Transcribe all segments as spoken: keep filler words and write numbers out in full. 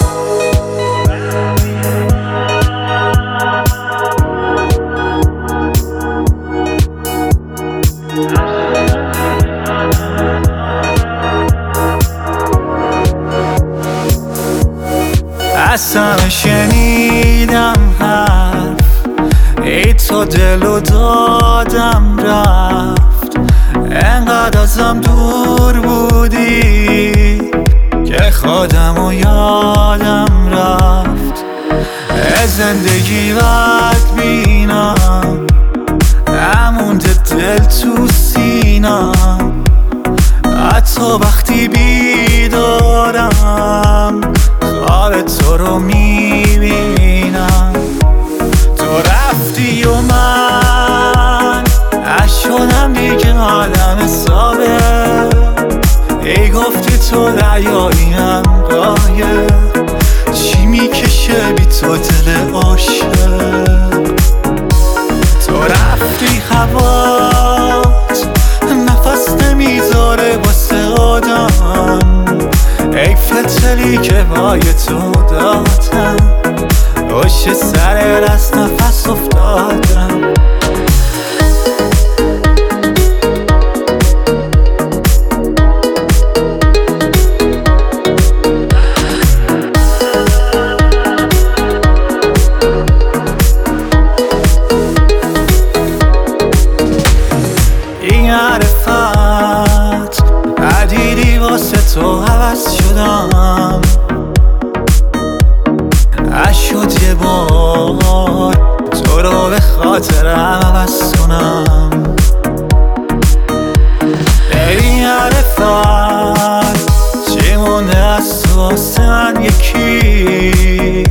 اصلا شنیدم حرف ای تو دلو دادم رفت، انقدر ازم دور بودی که خودم و یادم رفت. از زندگی بد بینم نمونده دل تو سینم، حتی وقتی بیدارم خواب تو رو میبینم. تو رفتی و من اش شدم دیگه حالم حسابه، ای گفتی تو دریاییم قایق، چی میکشه بی تو دل عاشق. تو رفتی هوات نفس نمیذاره واسه آدم، ای فتلی که بای تو دادم، پشت سر رست نفس افتادم. این عرفت ندیدی واسه تو عوض شدم، اشد یه بار تو رو به خاطرم عوض کنم. این عرفت چی مونده از تو واسه من یکی،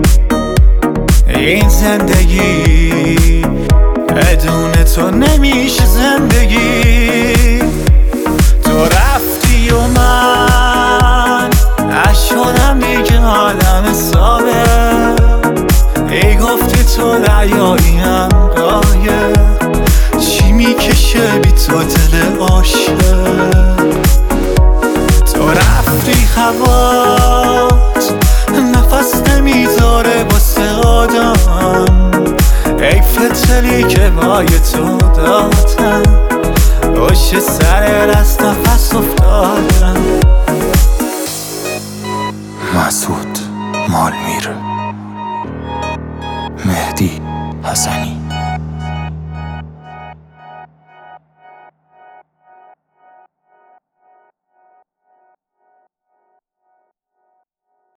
این زندگی بدون تو نمیشه زندگی. تو رفتی و من اش شدم دیگه حالم حسابه، ای گفتی تو دریاییم قایق، چی میکشه بی تو دل عاشق. تو رفتی هوات نفس نمیذاره واسه آدم، ای فتلی که بای تو دادم، پشت سر رست نفس افتادم. مسعود مالمیر، مهدی حسنی.